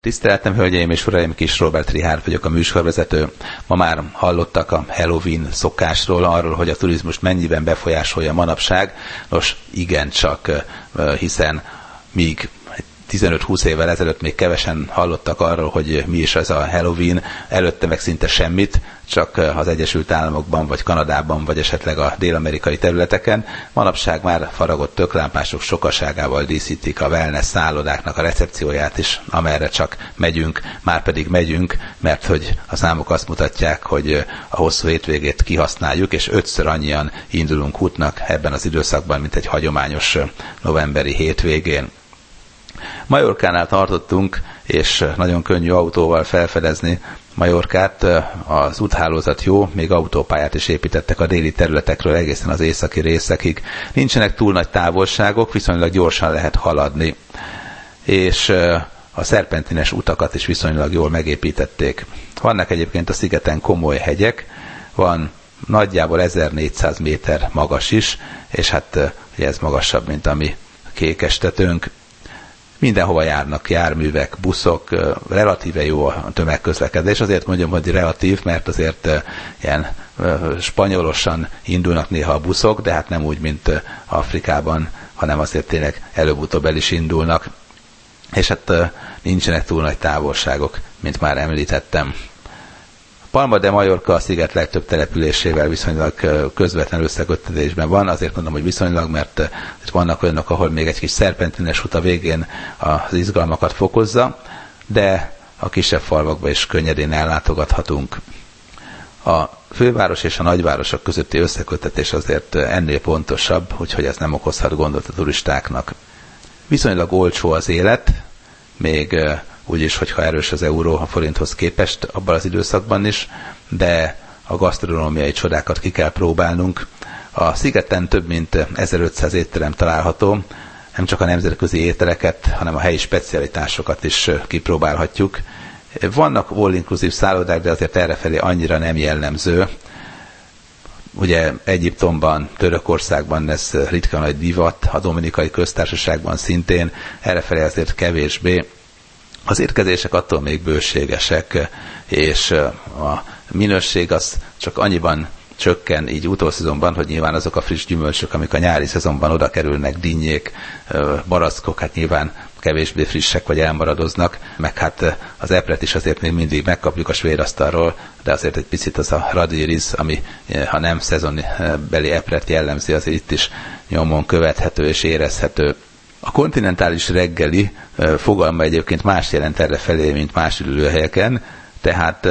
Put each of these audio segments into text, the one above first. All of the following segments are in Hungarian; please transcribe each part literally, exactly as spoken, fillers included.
Tiszteltem, hölgyeim és uraim, Kis Róbert Richárd vagyok, a műsorvezető. Ma már hallottak a Halloween szokásról, arról, hogy a turizmust mennyiben befolyásolja manapság. Nos, igencsak, hiszen míg tizenöt-húsz évvel ezelőtt még kevesen hallottak arról, hogy mi is ez a Halloween, előtte meg szinte semmit, csak az Egyesült Államokban, vagy Kanadában, vagy esetleg a dél-amerikai területeken. Manapság már faragott töklámpások sokaságával díszítik a wellness szállodáknak a recepcióját is, amerre csak megyünk, már pedig megyünk, mert hogy a számok azt mutatják, hogy a hosszú hétvégét kihasználjuk, és ötször annyian indulunk útnak ebben az időszakban, mint egy hagyományos novemberi hétvégén. Majorkánál tartottunk, és nagyon könnyű autóval felfedezni Majorkát. Az úthálózat jó, még autópályát is építettek a déli területekről egészen az északi részekig. Nincsenek túl nagy távolságok, viszonylag gyorsan lehet haladni. És a szerpentines utakat is viszonylag jól megépítették. Vannak egyébként a szigeten komoly hegyek, van nagyjából ezernégyszáz méter magas is, és hát ugye ez magasabb, mint a mi Kékestetőnk. Mindenhova járnak járművek, buszok, relatíve jó a tömegközlekedés. Azért mondjam, hogy relatív, mert azért ilyen spanyolosan indulnak néha a buszok, de hát nem úgy, mint Afrikában, hanem azért tényleg előbb-utóbb el is indulnak. És hát nincsenek túl nagy távolságok, mint már említettem. Palma de Mallorca a sziget legtöbb településével viszonylag közvetlen összeköttetésben van, azért mondom, hogy viszonylag, mert vannak olyanok, ahol még egy kis szerpentines út a végén az izgalmakat fokozza, de a kisebb falvakba is könnyedén ellátogathatunk. A főváros és a nagyvárosok közötti összeköttetés azért ennél pontosabb, úgyhogy ez nem okozhat gondot a turistáknak. Viszonylag olcsó az élet, még úgyis, hogyha erős az euró a forinthoz képest abban az időszakban is, de a gasztronómiai csodákat ki kell próbálnunk. A szigeten több mint ezerötszáz étterem található, nem csak a nemzetközi ételeket, hanem a helyi specialitásokat is kipróbálhatjuk. Vannak all-inclusive szállodák, de azért errefelé annyira nem jellemző. Ugye Egyiptomban, Törökországban ez ritka nagy divat, a Dominikai Köztársaságban szintén, errefelé azért kevésbé. Az étkezések attól még bőségesek, és a minőség az csak annyiban csökken így utószezonban, hogy nyilván azok a friss gyümölcsök, amik a nyári szezonban oda kerülnek, dinnyék, barackok, hát nyilván kevésbé frissek vagy elmaradoznak, meg hát az epret is azért még mindig megkapjuk a svéd asztalról, de azért egy picit az a radíriz, ami ha nem szezonbeli epret jellemzi, azért itt is nyomon követhető és érezhető. A kontinentális reggeli fogalma egyébként más jelent errefelé, mint más ülőhelyeken, tehát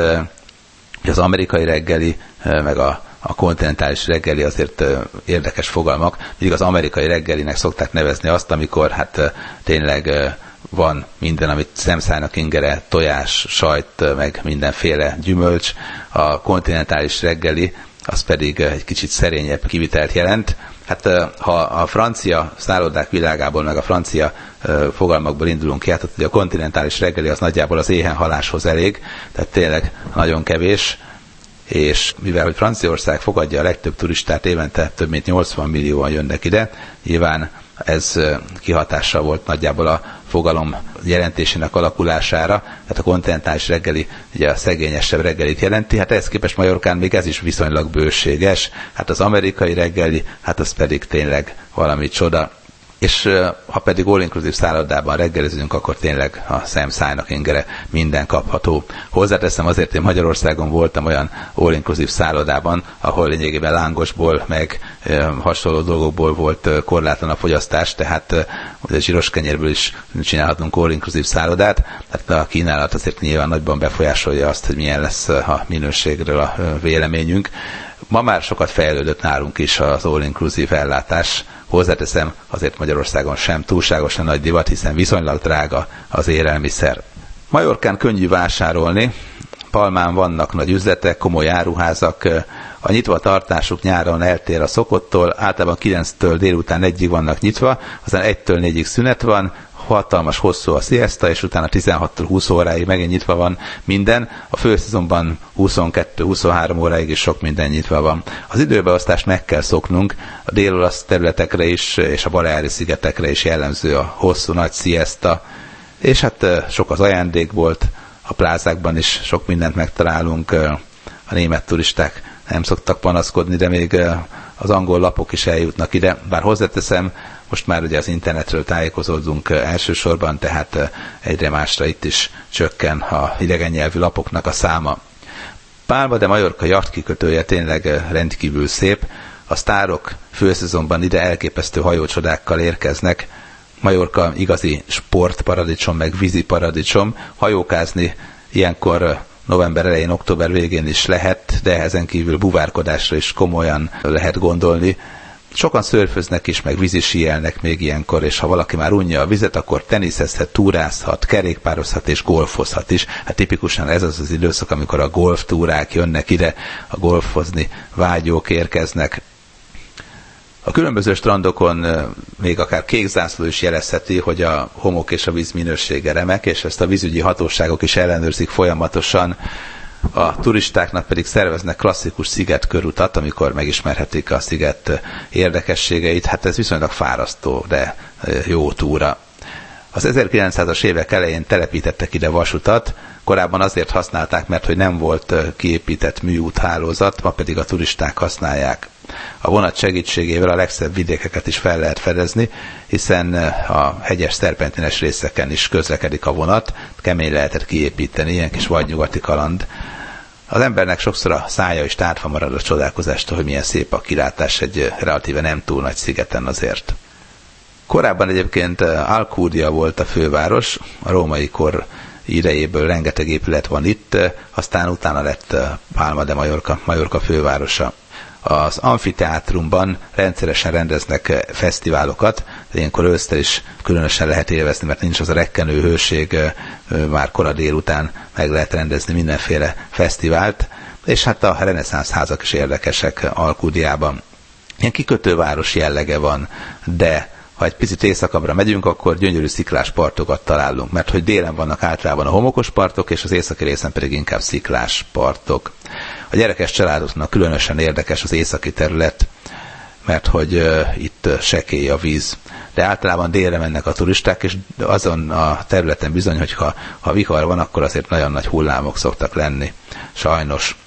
az amerikai reggeli, meg a, a kontinentális reggeli azért érdekes fogalmak. Míg az amerikai reggelinek szokták nevezni azt, amikor hát tényleg van minden, amit szemszájnak ingere, tojás, sajt, meg mindenféle gyümölcs. A kontinentális reggeli az pedig egy kicsit szerényebb kivitelt jelent. Hát ha a francia szállodák világából, meg a francia fogalmakból indulunk ki, hát a kontinentális reggeli az nagyjából az éhenhaláshoz elég, tehát tényleg nagyon kevés, és mivel hogy Franciaország fogadja a legtöbb turistát, évente több mint nyolcvan millióan jönnek ide, nyilván ez kihatással volt nagyjából a fogalom jelentésének alakulására, tehát a kontinentális reggeli ugye a szegényesebb reggelit jelenti, hát ehhez képest Majorkán még ez is viszonylag bőséges, hát az amerikai reggeli, hát az pedig tényleg valami csoda. És ha pedig all-inclusive szállodában reggelizünk, akkor tényleg a szemszájnak ingere minden kapható. Hozzáteszem, azért én Magyarországon voltam olyan all-inclusive szállodában, ahol lényegében lángosból, meg e, hasonló dolgokból volt korlátlan a fogyasztás, tehát e, zsíros kenyérből is csinálhatunk all-inclusive szállodát, tehát a kínálat azért nyilván nagyban befolyásolja azt, hogy milyen lesz a minőségről a véleményünk. Ma már sokat fejlődött nálunk is az all-inclusive ellátás. Hozzáteszem, azért Magyarországon sem túlságosan nagy divat, hiszen viszonylag drága az élelmiszer. Majorkán könnyű vásárolni, Palmán vannak nagy üzletek, komoly áruházak, a nyitva tartásuk nyáron eltér a szokottól, általában kilenctől délután egyig vannak nyitva, aztán egytől négyig szünet van, hatalmas hosszú a siesta, és utána tizenhattól húsz óráig megint nyitva van minden. A főszezonban huszonkettő-huszonhárom óráig is sok minden nyitva van. Az időbeosztást meg kell szoknunk, a dél-olasz területekre is, és a Baleári szigetekre is jellemző a hosszú nagy siesta, És hát sok az ajándékbolt, a plázákban is sok mindent megtalálunk, a német turisták nem szoktak panaszkodni, de még az angol lapok is eljutnak ide, bár hozzáteszem, most már ugye az internetről tájékozódunk elsősorban, tehát egyre másra itt is csökken a idegen nyelvű lapoknak a száma. Palma de Mallorca jachtkikötője tényleg rendkívül szép, a sztárok főszezonban ide elképesztő hajócsodákkal érkeznek, Mallorca igazi sportparadicsom, meg víziparadicsom, hajókázni ilyenkor november elején, október végén is lehet, de ezen kívül buvárkodásra is komolyan lehet gondolni. Sokan szörföznek is, meg vízisíjelnek még ilyenkor, és ha valaki már unja a vizet, akkor teniszezhet, túrázhat, kerékpározhat és golfozhat is. Hát tipikusan ez az az időszak, amikor a golftúrák jönnek ide, a golfozni vágyók érkeznek. A különböző strandokon még akár kék zászló is jelezheti, hogy a homok és a víz minősége remek, és ezt a vízügyi hatóságok is ellenőrzik folyamatosan. A turistáknak pedig szerveznek klasszikus szigetkörutat, amikor megismerhetik a sziget érdekességeit. Hát ez viszonylag fárasztó, de jó túra. Az ezerkilencszázas évek elején telepítettek ide vasutat, korábban azért használták, mert hogy nem volt kiépített műúthálózat, ma pedig a turisták használják. A vonat segítségével a legszebb vidékeket is fel lehet fedezni, hiszen a hegyes szerpentines részeken is közlekedik a vonat, kemény lehetett kiépíteni, ilyen kis vadnyugati kaland. Az embernek sokszor a szája is tárva marad a csodálkozástól, hogy milyen szép a kilátás egy relatíve nem túl nagy szigeten azért. Korábban egyébként Alcúdia volt a főváros, a római kor idejéből rengeteg épület van itt, aztán utána lett Palma de Mallorca, Mallorca fővárosa. Az amfiteátrumban rendszeresen rendeznek fesztiválokat, de ilyenkor ősztel is különösen lehet élvezni, mert nincs az a rekkenő hőség, már kora délután meg lehet rendezni mindenféle fesztivált, és hát a reneszánsz házak is érdekesek Alcúdiában. Ilyen kikötőváros jellege van, de ha egy picit északabbra megyünk, akkor gyönyörű sziklás partokat találunk, mert hogy délen vannak általában a homokos partok, és az északi részen pedig inkább sziklás partok. A gyerekes családoknak különösen érdekes az északi terület, mert hogy uh, itt sekély a víz. De általában délre mennek a turisták, és azon a területen bizony, hogy ha, ha vihar van, akkor azért nagyon nagy hullámok szoktak lenni. Sajnos.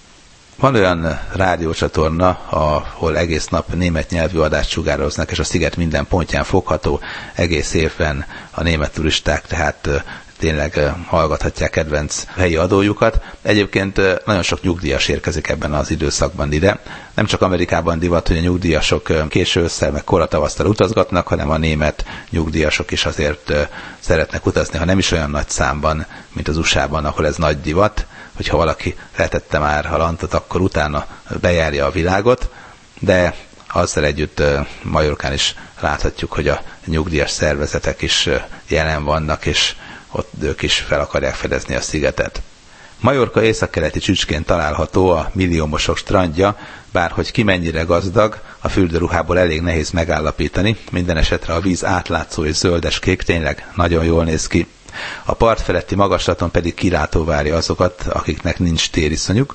Van olyan rádiócsatorna, ahol egész nap német nyelvű adást sugároznak, és a sziget minden pontján fogható egész évben a német turisták, tehát tényleg hallgathatják kedvenc helyi adójukat. Egyébként nagyon sok nyugdíjas érkezik ebben az időszakban ide. Nem csak Amerikában divat, hogy a nyugdíjasok késő ősszel meg kora tavasztal utazgatnak, hanem a német nyugdíjasok is azért szeretnek utazni, ha nem is olyan nagy számban, mint az u es á-ban, ahol ez nagy divat, hogyha valaki letette már a lantot, akkor utána bejárja a világot, de azzal együtt Majorkán is láthatjuk, hogy a nyugdíjas szervezetek is jelen vannak, és ott ők is fel akarják fedezni a szigetet. Majorca északkeleti csücsként található a milliómosok strandja, bár hogy ki mennyire gazdag, a fürdőruhából elég nehéz megállapítani, minden esetre a víz átlátszó és zöldes-kék tényleg nagyon jól néz ki. A part feletti magaslaton pedig kilátó várja azokat, akiknek nincs tériszonyuk,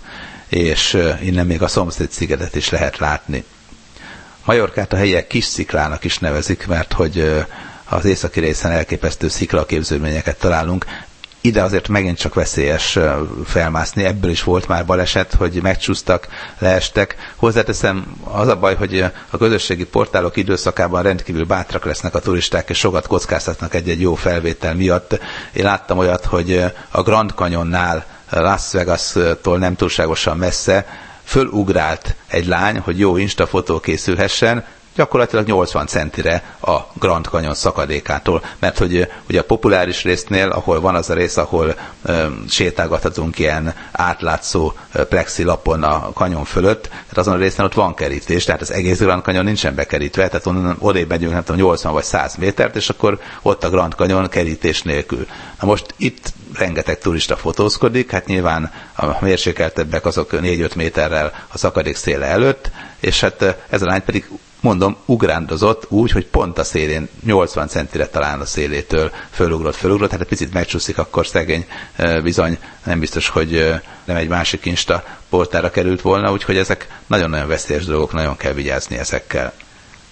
és innen még a szomszéd szigetet is lehet látni. Majorkát a helyiek kis sziklának is nevezik, mert hogy az északi részen elképesztő sziklaképződményeket találunk. Ide azért megint csak veszélyes felmászni, ebből is volt már baleset, hogy megcsúsztak, leestek. Hozzáteszem, az a baj, hogy a közösségi portálok időszakában rendkívül bátrak lesznek a turisták, és sokat kockáztatnak egy-egy jó felvétel miatt. Én láttam olyat, hogy a Grand Canyonnál, Las Vegas-tól nem túlságosan messze fölugrált egy lány, hogy jó Insta fotó készülhessen, gyakorlatilag nyolcvan centire a Grand Canyon szakadékától, mert hogy ugye a populáris résznél, ahol van az a rész, ahol ö, sétálgathatunk ilyen átlátszó ö, plexi lapon a kanyon fölött, tehát azon a részen ott van kerítés, tehát az egész Grand Canyon nincsen bekerítve, tehát onnan odébb megyünk, nem tudom, nyolcvan vagy száz métert, és akkor ott a Grand Canyon kerítés nélkül. Na most itt rengeteg turista fotózkodik, hát nyilván a mérsékeltebbek azok négy-öt méterrel a szakadék széle előtt, és hát ez a lány pedig mondom, ugrándozott úgy, hogy pont a szélén, nyolcvan centire talán a szélétől fölugrott, fölugrott, hát egy picit megcsúszik, akkor szegény bizony nem biztos, hogy nem egy másik Insta portára került volna, úgyhogy ezek nagyon-nagyon veszélyes dolgok, nagyon kell vigyázni ezekkel.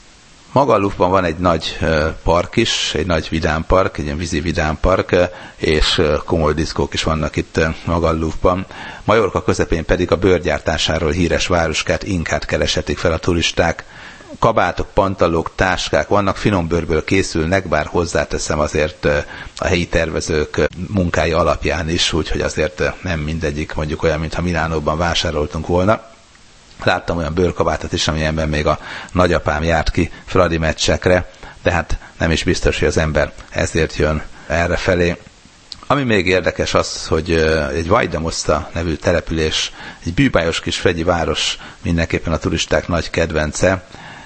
Magalufban van egy nagy park is, egy nagy vidámpark, egy ilyen vízi vidámpark, és komoly diszkók is vannak itt Magalufban. Majorka közepén pedig a bőrgyártásáról híres városkát, Inkát kereshetik fel a turisták. Kabátok, pantalók, táskák vannak, finom bőrből készülnek, bár hozzáteszem azért a helyi tervezők munkái alapján is, úgyhogy azért nem mindegyik mondjuk olyan, mintha Milánóban vásároltunk volna. Láttam olyan bőrkabátot is, amilyenben még a nagyapám járt ki fradi meccsekre, de hát nem is biztos, hogy az ember ezért jön errefelé. Ami még érdekes az, hogy egy Vajdamoszta nevű település, egy bűbájos kis fegyi város, mindenképpen a turisták nagy kedvence,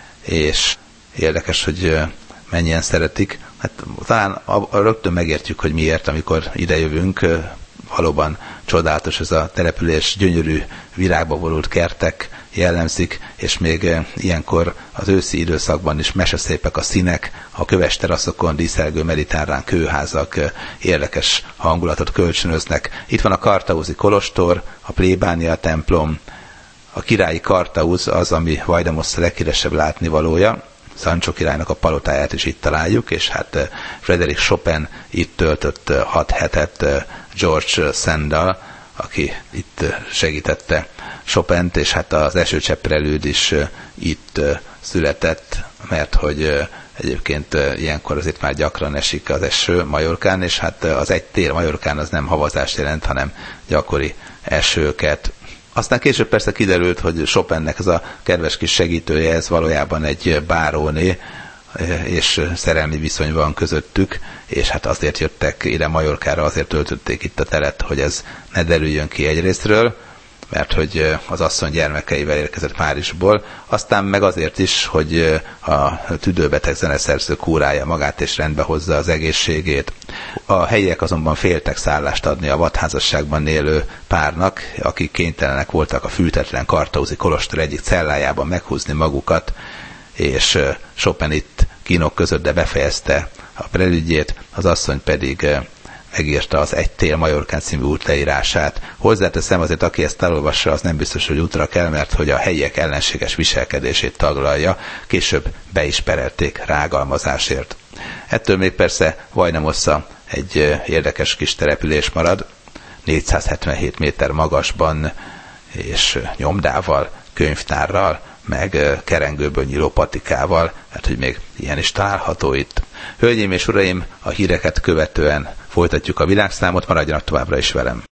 és érdekes, hogy mennyien szeretik. Hát talán rögtön megértjük, hogy miért, amikor idejövünk. Valóban csodálatos ez a település, gyönyörű virágba borult kertek jellemzik, és még ilyenkor az őszi időszakban is meseszépek a színek, a köves teraszokon díszelgő mediterrán kőházak érdekes hangulatot kölcsönöznek. Itt van a Kartauzi kolostor, a plébánia templom, a királyi Kartauz az, ami Vajdamoszta leghíresebb látnivalója. Sancho királynak a palotáját is itt találjuk, és hát Frédéric Chopin itt töltött hat hetet George Sandal, aki itt segítette Chopint, és hát az esőcsepp prelűd is itt született, mert hogy egyébként ilyenkor azért már gyakran esik az eső Majorkán, és hát az egy tél Majorkán az nem havazást jelent, hanem gyakori esőket. Aztán később persze kiderült, hogy Chopinnek ez a kedves kis segítője, ez valójában egy báróné, és szerelmi viszony van közöttük, és hát azért jöttek ide Majorkára, azért töltötték itt a telet, hogy ez ne derüljön ki egyrésztről, mert hogy az asszony gyermekeivel érkezett Párizsból, aztán meg azért is, hogy a tüdőbeteg zeneszerző kúrálja magát és rendbe hozza az egészségét. A helyiek azonban féltek szállást adni a vadházasságban élő párnak, akik kénytelenek voltak a fűtetlen Kartauzi kolostor egyik cellájában meghúzni magukat, és Chopin itt kínok között, de befejezte a prelüdjét, az asszony pedig megírta az Egy tél Majorkán című útleírását. Hozzáteszem, azért aki ezt elolvassa, az nem biztos, hogy útra kell, mert hogy a helyiek ellenséges viselkedését taglalja, később be is perelték rágalmazásért. Ettől még persze Vajdamoszta egy érdekes kis település marad, négyszázhetvenhét méter magasban, és nyomdával, könyvtárral, meg kerengőből nyíló patikával, mert hogy még ilyen is található itt. Hölgyeim és uraim, a híreket követően folytatjuk a világszámot, maradjanak továbbra is velem.